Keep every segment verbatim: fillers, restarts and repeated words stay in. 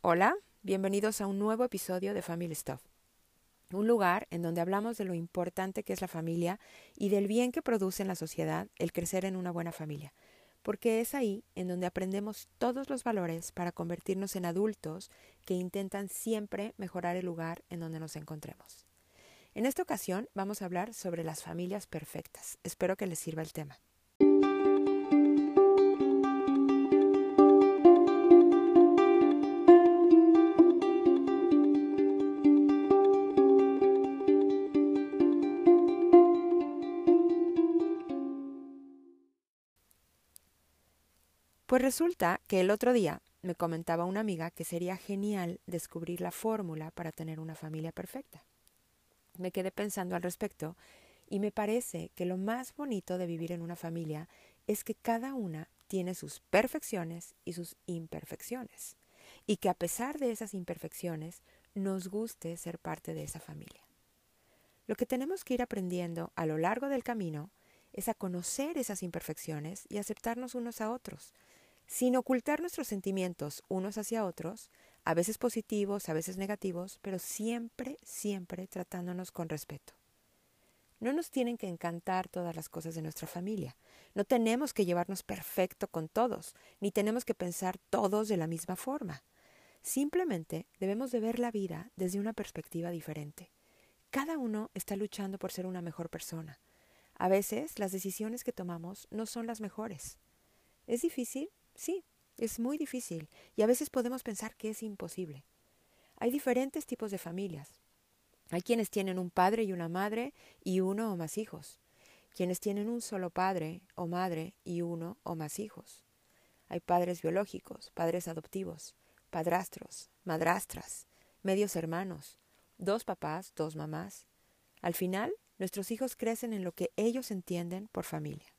Hola, bienvenidos a un nuevo episodio de Family Stuff, un lugar en donde hablamos de lo importante que es la familia y del bien que produce en la sociedad el crecer en una buena familia, porque es ahí en donde aprendemos todos los valores para convertirnos en adultos que intentan siempre mejorar el lugar en donde nos encontremos. En esta ocasión vamos a hablar sobre las familias perfectas. Espero que les sirva el tema. Pues resulta que el otro día me comentaba una amiga que sería genial descubrir la fórmula para tener una familia perfecta. Me quedé pensando al respecto y me parece que lo más bonito de vivir en una familia es que cada una tiene sus perfecciones y sus imperfecciones, y que a pesar de esas imperfecciones nos guste ser parte de esa familia. Lo que tenemos que ir aprendiendo a lo largo del camino es a conocer esas imperfecciones y aceptarnos unos a otros, sin ocultar nuestros sentimientos unos hacia otros, a veces positivos, a veces negativos, pero siempre, siempre tratándonos con respeto. No nos tienen que encantar todas las cosas de nuestra familia. No tenemos que llevarnos perfecto con todos, ni tenemos que pensar todos de la misma forma. Simplemente debemos de ver la vida desde una perspectiva diferente. Cada uno está luchando por ser una mejor persona. A veces las decisiones que tomamos no son las mejores. ¿Es difícil? Sí, es muy difícil y a veces podemos pensar que es imposible. Hay diferentes tipos de familias. Hay quienes tienen un padre y una madre y uno o más hijos. Quienes tienen un solo padre o madre y uno o más hijos. Hay padres biológicos, padres adoptivos, padrastros, madrastras, medios hermanos, dos papás, dos mamás. Al final, nuestros hijos crecen en lo que ellos entienden por familia.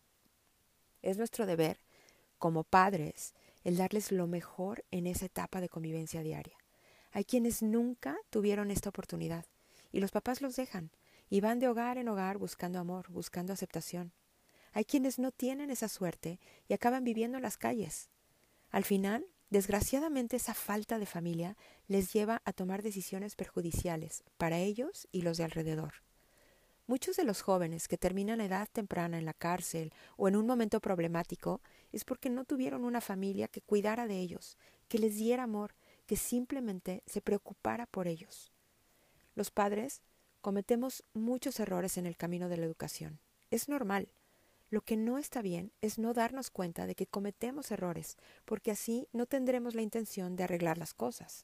Es nuestro deber como padres, el darles lo mejor en esa etapa de convivencia diaria. Hay quienes nunca tuvieron esta oportunidad y los papás los dejan y van de hogar en hogar buscando amor, buscando aceptación. Hay quienes no tienen esa suerte y acaban viviendo en las calles. Al final, desgraciadamente, esa falta de familia les lleva a tomar decisiones perjudiciales para ellos y los de alrededor. Muchos de los jóvenes que terminan a edad temprana en la cárcel o en un momento problemático es porque no tuvieron una familia que cuidara de ellos, que les diera amor, que simplemente se preocupara por ellos. Los padres cometemos muchos errores en el camino de la educación. Es normal. Lo que no está bien es no darnos cuenta de que cometemos errores, porque así no tendremos la intención de arreglar las cosas.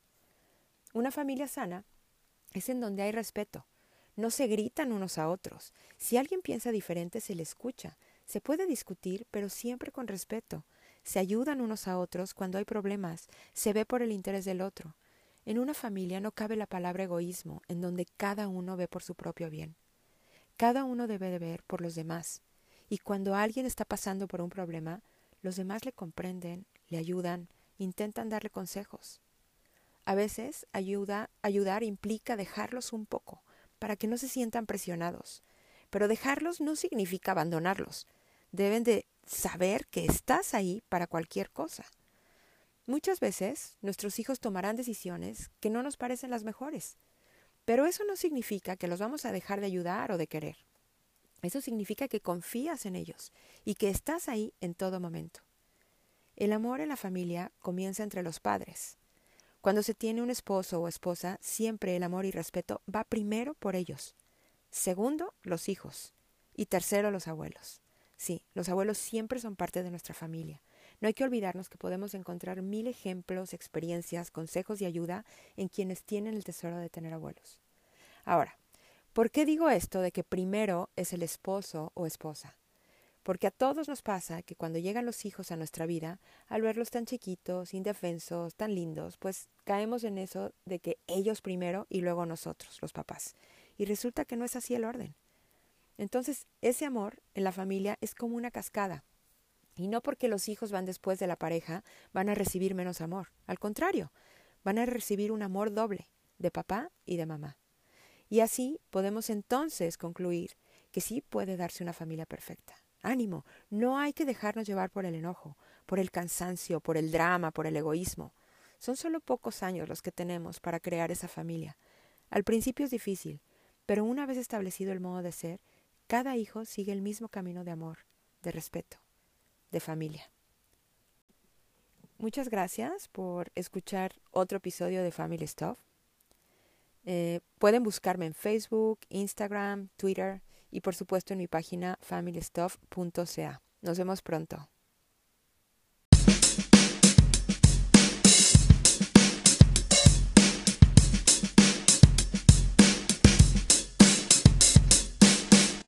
Una familia sana es en donde hay respeto. No se gritan unos a otros. Si alguien piensa diferente, se le escucha. Se puede discutir, pero siempre con respeto. Se ayudan unos a otros cuando hay problemas. Se ve por el interés del otro. En una familia no cabe la palabra egoísmo, en donde cada uno ve por su propio bien. Cada uno debe de ver por los demás. Y cuando alguien está pasando por un problema, los demás le comprenden, le ayudan, intentan darle consejos. A veces ayuda, ayudar implica dejarlos un poco, para que no se sientan presionados. Pero dejarlos no significa abandonarlos. Deben de saber que estás ahí para cualquier cosa. Muchas veces nuestros hijos tomarán decisiones que no nos parecen las mejores. Pero eso no significa que los vamos a dejar de ayudar o de querer. Eso significa que confías en ellos y que estás ahí en todo momento. El amor en la familia comienza entre los padres. Cuando se tiene un esposo o esposa, siempre el amor y respeto va primero por ellos. Segundo, los hijos. Y tercero, los abuelos. Sí, los abuelos siempre son parte de nuestra familia. No hay que olvidarnos que podemos encontrar mil ejemplos, experiencias, consejos y ayuda en quienes tienen el tesoro de tener abuelos. Ahora, ¿por qué digo esto de que primero es el esposo o esposa? Porque a todos nos pasa que cuando llegan los hijos a nuestra vida, al verlos tan chiquitos, indefensos, tan lindos, pues caemos en eso de que ellos primero y luego nosotros, los papás. Y resulta que no es así el orden. Entonces, ese amor en la familia es como una cascada. Y no porque los hijos van después de la pareja, van a recibir menos amor. Al contrario, van a recibir un amor doble, de papá y de mamá. Y así podemos entonces concluir que sí puede darse una familia perfecta. Ánimo, no hay que dejarnos llevar por el enojo, por el cansancio, por el drama, por el egoísmo. Son solo pocos años los que tenemos para crear esa familia. Al principio es difícil, pero una vez establecido el modo de ser, cada hijo sigue el mismo camino de amor, de respeto, de familia. Muchas gracias por escuchar otro episodio de Family Stuff. Eh, pueden buscarme en Facebook, Instagram, Twitter y por supuesto en mi página family stuff punto c a. Nos vemos pronto.